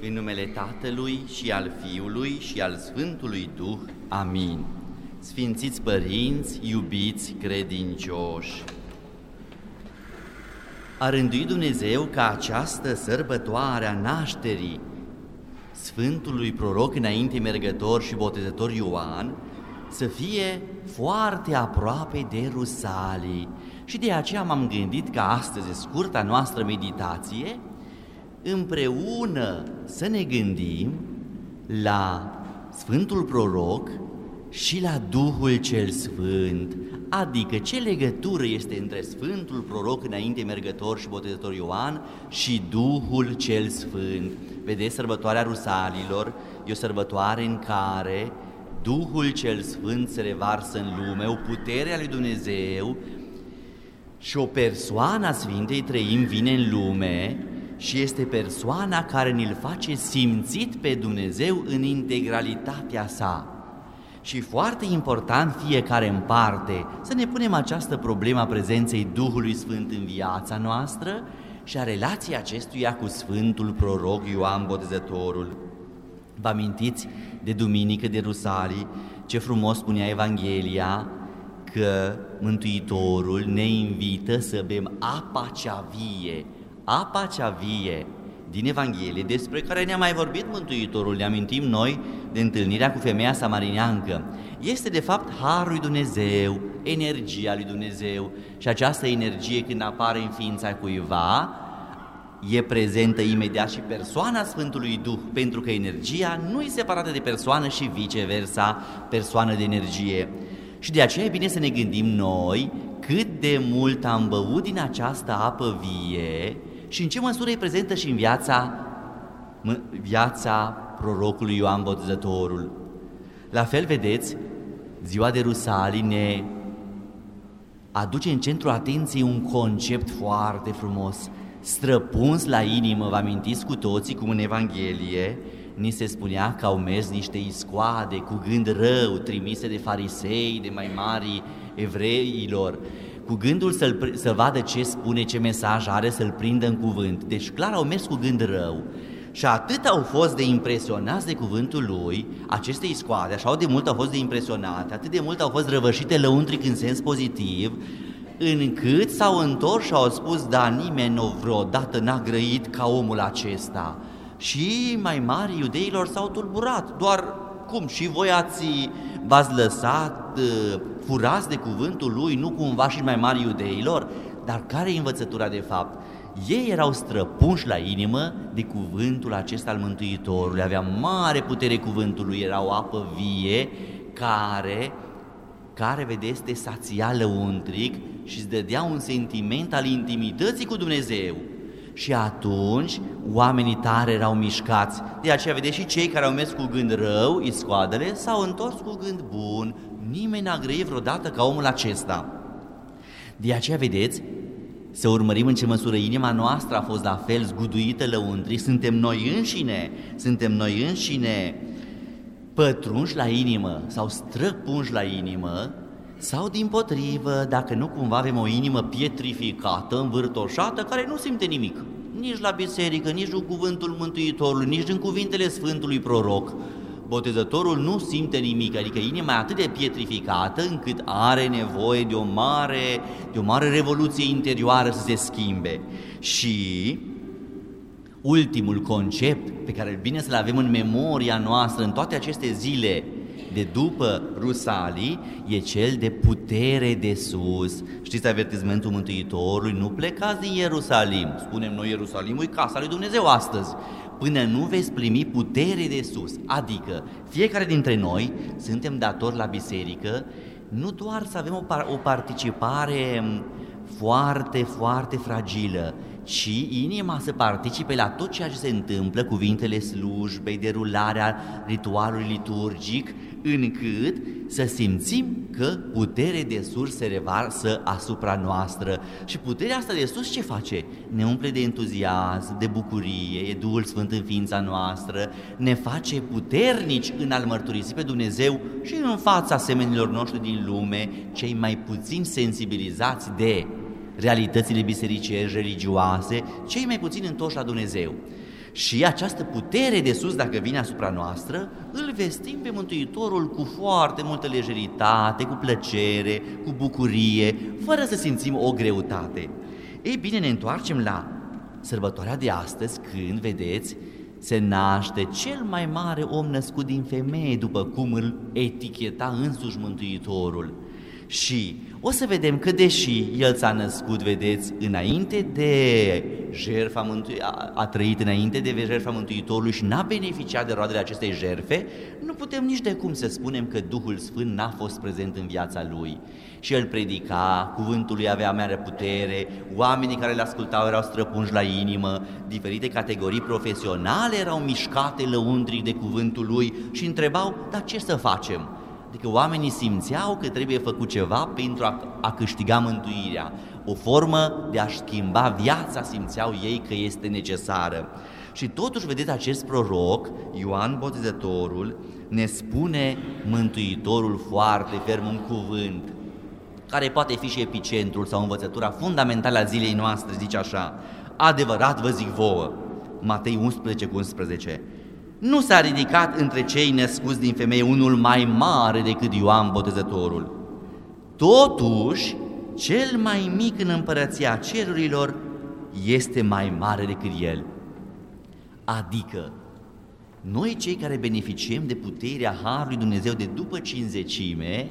În numele Tatălui și al Fiului și al Sfântului Duh. Amin. Sfințiți părinți, iubiți credincioși, a rânduit Dumnezeu ca această sărbătoare a nașterii Sfântului Proroc înainte mergător și botezător Ioan să fie foarte aproape de Rusalii. Și de aceea m-am gândit că astăzi, scurta noastră meditație, împreună să ne gândim la Sfântul Proroc și la Duhul cel Sfânt, adică ce legătură este între Sfântul Proroc înainte mergător și botezător Ioan și Duhul cel Sfânt. Vedeți, sărbătoarea Rusalilor e o sărbătoare în care Duhul cel Sfânt se revarsă în lume, o putere a lui Dumnezeu, și o persoană a Sfintei Treimi vine în lume și este persoana care ne-l face simțit pe Dumnezeu în integralitatea sa. Și foarte important, fiecare în parte, să ne punem această problemă a prezenței Duhului Sfânt în viața noastră și a relației acestuia cu Sfântul Proroc Ioan Botezătorul. Vă amintiți de duminică de Rusalii, ce frumos spunea Evanghelia, că Mântuitorul ne invită să bem apa cea vie din Evanghelie, despre care ne-a mai vorbit Mântuitorul, ne amintim noi de întâlnirea cu femeia samarineancă. Este de fapt harul lui Dumnezeu, energia lui Dumnezeu, și această energie, când apare în ființa cuiva, e prezentă imediat și persoana Sfântului Duh, pentru că energia nu e separată de persoană și viceversa, persoană de energie. Și de aceea e bine să ne gândim noi cât de mult am băut din această apă vie și în ce măsură e prezentă și în viața prorocului Ioan Botezătorul. La fel, vedeți, ziua de Rusalii ne aduce în centrul atenției un concept foarte frumos, străpuns la inimă. Vă amintiți cu toții cum în Evanghelie ni se spunea că au mers niște iscoade cu gând rău, trimise de farisei, de mai mari evreilor, cu gândul să vadă ce spune, ce mesaj are, să-l prindă în cuvânt. Deci clar au mers cu gând rău. Și atât au fost de impresionați de cuvântul lui, aceste iscoade, așa de mult au fost de impresionate, atât de mult au fost răvășite lăuntric în sens pozitiv, încât s-au întors și au spus: da, nimeni vreodată n-a grăit ca omul acesta. Și mai mari iudeilor s-au tulburat, doar cum și voi v-ați lăsat furați de cuvântul lui, nu cumva și mai mari iudeilor? Dar care e învățătura de fapt? Ei erau străpunși la inimă de cuvântul acesta al Mântuitorului, avea mare putere cuvântul lui, era o apă vie care vedeți, te sația lăuntric și îți dădea un sentiment al intimității cu Dumnezeu. Și atunci oamenii tare erau mișcați. De aceea, vedeți, și cei care au mers cu gând rău, iscoadele, s-au întors cu gând bun. Nimeni n-a grăit vreodată ca omul acesta. De aceea, vedeți, să urmărim în ce măsură inima noastră a fost la fel zguduită lăuntric. Suntem noi înșine pătrunși la inimă sau străpunși la inimă, sau dimpotrivă, dacă nu cumva avem o inimă pietrificată, învârtoșată, care nu simte nimic, nici la biserică, nici în cuvântul Mântuitorului, nici în cuvintele Sfântului Proroc. Botezătorul nu simte nimic, adică inima e atât de pietrificată încât are nevoie de o mare revoluție interioară să se schimbe. Și ultimul concept pe care e bine să-l avem în memoria noastră în toate aceste zile de după Rusalii e cel de putere de sus. Știți avertismentul Mântuitorului: nu plecați din Ierusalim. Spunem noi, Ierusalimul e casa lui Dumnezeu astăzi, până nu veți primi putere de sus. Adică fiecare dintre noi suntem datori la biserică nu doar să avem o participare foarte, foarte fragilă, ci inima să participe la tot ceea ce se întâmplă, cuvintele slujbei, derularea ritualului liturgic, încât să simțim că putere de sus se revarsă asupra noastră. Și puterea asta de sus ce face? Ne umple de entuziasm, de bucurie, e Duhul Sfânt în ființa noastră, ne face puternici în a-L mărturisi pe Dumnezeu și în fața semenilor noștri din lume, cei mai puțin sensibilizați de realitățile bisericești, religioase, cei mai puțin întoși la Dumnezeu. Și această putere de sus, dacă vine asupra noastră, îl vestim pe Mântuitorul cu foarte multă lejeritate, cu plăcere, cu bucurie, fără să simțim o greutate. Ei bine, ne întoarcem la sărbătoarea de astăzi, când, vedeți, se naște cel mai mare om născut din femeie, după cum îl eticheta însuși Mântuitorul. Și o să vedem că deși El s-a născut, vedeți, înainte de jertfa a trăit înainte de jertfa Mântuitorului și n-a beneficiat de roadele acestei jertfe, nu putem nici de cum să spunem că Duhul Sfânt n-a fost prezent în viața Lui. Și El predica, cuvântul Lui avea mare putere, oamenii care l-ascultau erau străpunși la inimă, diferite categorii profesionale erau mișcate lăuntric de cuvântul Lui și întrebau, dar ce să facem? Adică oamenii simțeau că trebuie făcut ceva pentru a câștiga mântuirea. O formă de a-și schimba viața, simțeau ei că este necesară. Și totuși, vedeți, acest proroc, Ioan Botezătorul, ne spune Mântuitorul foarte ferm un cuvânt, care poate fi și epicentrul sau învățătura fundamentală a zilei noastre, zice așa: adevărat vă zic vouă, Matei 11:11, nu s-a ridicat între cei născuți din femeie unul mai mare decât Ioan Botezătorul. Totuși, cel mai mic în împărăția cerurilor este mai mare decât el. Adică, noi cei care beneficiem de puterea Harului Dumnezeu de după cinzecime,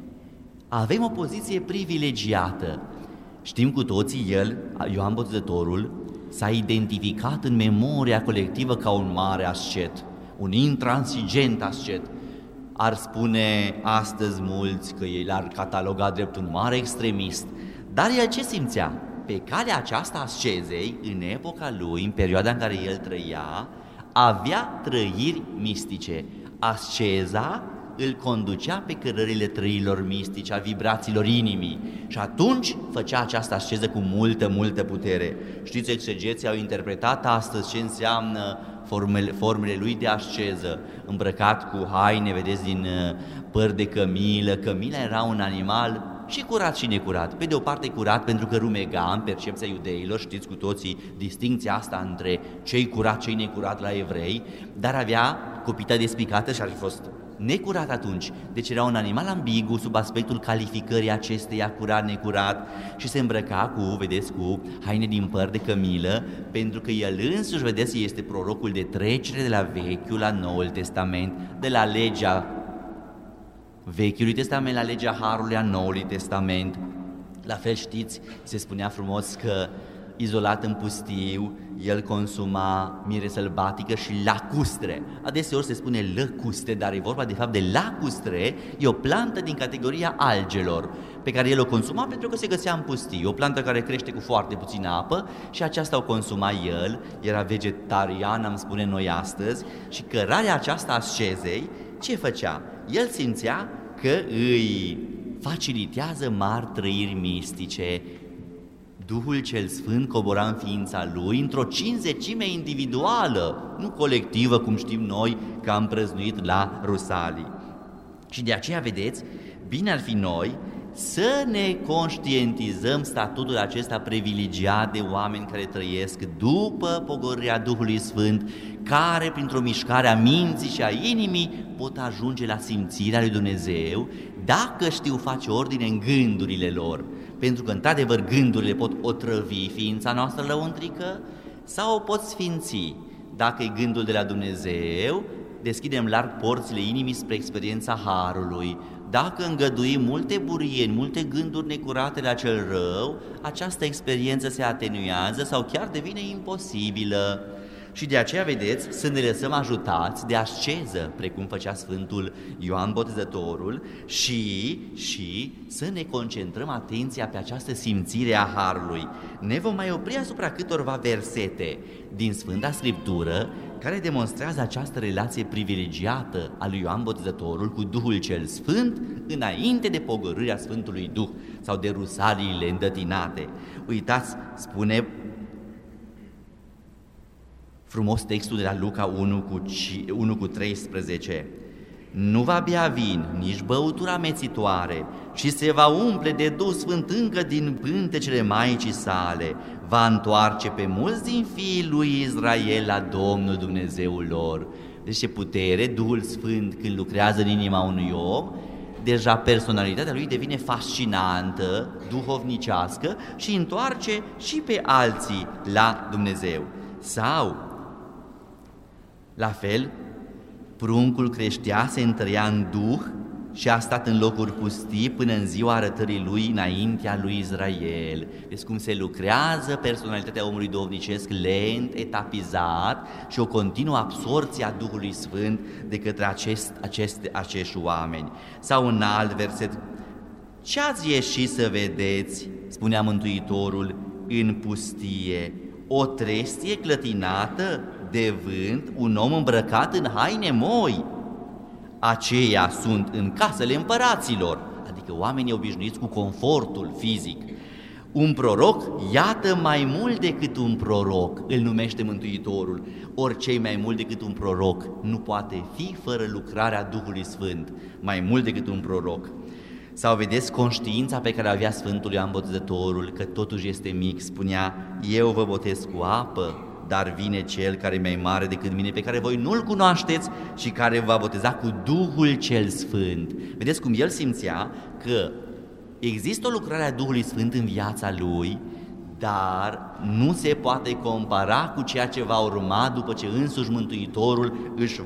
avem o poziție privilegiată. Știm cu toții, el, Ioan Botezătorul, s-a identificat în memoria colectivă ca un mare ascet, un intransigent ascet. Ar spune astăzi mulți că el ar cataloga drept un mare extremist, dar el ce simțea? Pe calea aceasta ascezei, în epoca lui, în perioada în care el trăia, avea trăiri mistice. Asceza îl conducea pe cărările trăirilor mistice, a vibrațiilor inimii, și atunci făcea această asceză cu multă putere. Știți, exegeții au interpretat astăzi ce înseamnă formele lui de asceză, îmbrăcat cu haine, vedeți, din păr de cămilă. Cămila era un animal și curat și necurat. Pe de o parte curat pentru că rumega, în percepția iudeilor, știți cu toții distincția asta între cei curat, cei necurat la evrei, dar avea copita despicată și ar fi fost necurat atunci, deci era un animal ambigu sub aspectul calificării acesteia, curat, necurat, și se îmbrăca cu, vedeți, cu haine din păr de cămilă, pentru că el însuși, vedeți, este prorocul de trecere de la Vechiul la Noul Testament, de la legea Vechiului Testament la legea Harului a Noului Testament. La fel, știți, se spunea frumos că izolat în pustiu, el consuma miere sălbatică și lacustre. Adeseori se spune lăcustre, dar e vorba de fapt de lacustre, e o plantă din categoria algelor, pe care el o consuma pentru că se găsea în pustiu, o plantă care crește cu foarte puțină apă și aceasta o consuma el, era vegetarian, am spune noi astăzi, și cărarea aceasta ascezei, ce făcea? El simțea că îi facilitează mari trăiri mistice. Duhul cel Sfânt cobora în ființa lui într-o cinzecime individuală, nu colectivă, cum știm noi că am prăznuit la Rusalii. Și de aceea, vedeți, bine ar fi noi să ne conștientizăm statutul acesta privilegiat de oameni care trăiesc după pogorârea Duhului Sfânt, care printr-o mișcare a minții și a inimii pot ajunge la simțirea lui Dumnezeu, dacă știu face ordine în gândurile lor. Pentru că, într-adevăr, gândurile pot otrăvi ființa noastră lăuntrică sau o pot sfinți. Dacă e gândul de la Dumnezeu, deschidem larg porțile inimii spre experiența Harului. Dacă îngăduim multe burieni, multe gânduri necurate la cel rău, această experiență se atenuează sau chiar devine imposibilă. Și de aceea, vedeți, să ne lăsăm ajutați de asceză, precum făcea Sfântul Ioan Botezătorul, și să ne concentrăm atenția pe această simțire a Harului. Ne vom mai opri asupra câtorva versete din Sfânta Scriptură care demonstrează această relație privilegiată a lui Ioan Botezătorul cu Duhul cel Sfânt înainte de pogorârea Sfântului Duh sau de rusaliile îndătinate. Uitați, spune frumos textul de la Luca 1:13. nu va bea vin, nici băutura amețitoare, și se va umple de Duh Sfânt încă din pântecele Maicii sale, va întoarce pe mulți din fiii lui Israel la Domnul Dumnezeul lor. Deci ce putere, Duhul Sfânt când lucrează în inima unui om, deja personalitatea lui devine fascinantă, duhovnicească și întoarce și pe alții la Dumnezeu. Sau, la fel, pruncul creștea, se întărea în Duh și a stat în locuri pustii până în ziua arătării lui înaintea lui Israel. Deci cum se lucrează personalitatea omului duhovnicesc lent, etapizat și o continuă absorție a Duhului Sfânt de către acești oameni. Sau un alt verset: ce ați ieșit să vedeți, spunea Mântuitorul, în pustie? O trestie clătinată de vânt, un om îmbrăcat în haine moi. Aceia sunt în casele împăraților, adică oamenii obișnuiți cu confortul fizic. Un proroc, iată, mai mult decât un proroc, îl numește Mântuitorul. Ori cei mai mult decât un proroc nu poate fi fără lucrarea Duhului Sfânt, mai mult decât un proroc. Sau vedeți conștiința pe care avea Sfântul Ioan Botezătorul, că totuși este mic, spunea: eu vă botez cu apă, dar vine Cel care e mai mare decât mine, pe care voi nu-L cunoașteți și care va boteza cu Duhul cel Sfânt. Vedeți cum el simțea că există o lucrare a Duhului Sfânt în viața lui, dar nu se poate compara cu ceea ce va urma după ce însuși Mântuitorul își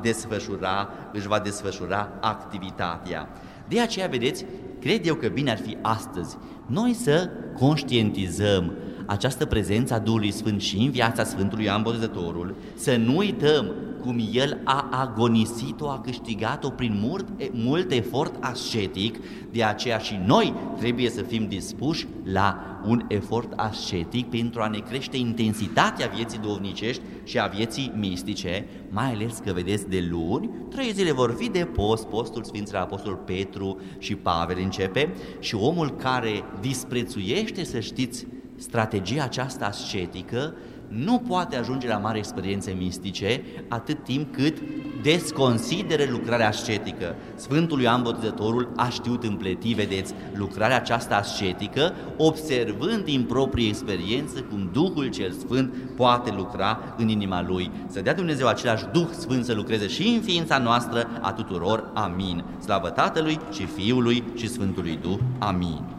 va desfășura activitatea. De aceea, vedeți, cred eu că bine ar fi astăzi noi să conștientizăm această prezență a Duhului Sfânt și în viața Sfântului Ioan Botezătorul, să nu uităm cum el a agonisit-o, a câștigat-o prin mult efort ascetic. De aceea și noi trebuie să fim dispuși la un efort ascetic pentru a ne crește intensitatea vieții duhovnicești și a vieții mistice, mai ales că, vedeți, de luni, 3 zile vor fi de post, postul Sfinților Apostol Petru și Pavel începe, și omul care disprețuiește, să știți, strategia aceasta ascetică nu poate ajunge la mari experiențe mistice atât timp cât desconsideră lucrarea ascetică. Sfântul Ioan Botezătorul a știut împleti, vedeți, lucrarea aceasta ascetică, observând din proprie experiență cum Duhul cel Sfânt poate lucra în inima lui. Să dea Dumnezeu același Duh Sfânt să lucreze și în ființa noastră a tuturor. Amin. Slavă Tatălui și Fiului și Sfântului Duh. Amin.